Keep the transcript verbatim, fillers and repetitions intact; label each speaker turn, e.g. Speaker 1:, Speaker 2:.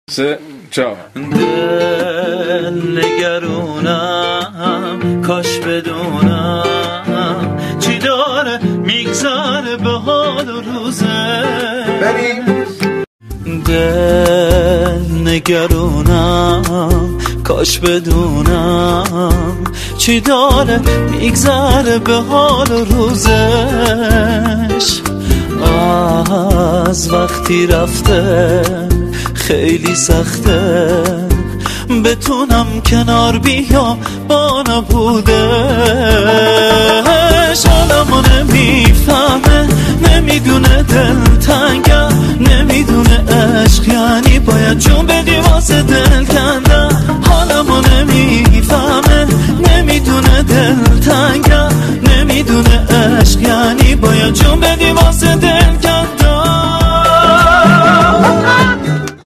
Speaker 1: سه چهار.
Speaker 2: دل نگرونم کاش بدونم چی داره میگذره به حال و روزه. دل نگرونم کاش بدونم چی داره میگذره به حال و روزش. از وقتی رفته خیلی سخته بتونم کنار بیام با نبودش. حالمو نمیفهمه نمیدونه دل تنگم نمیدونه عشق یعنی باید جون بدی واسه دل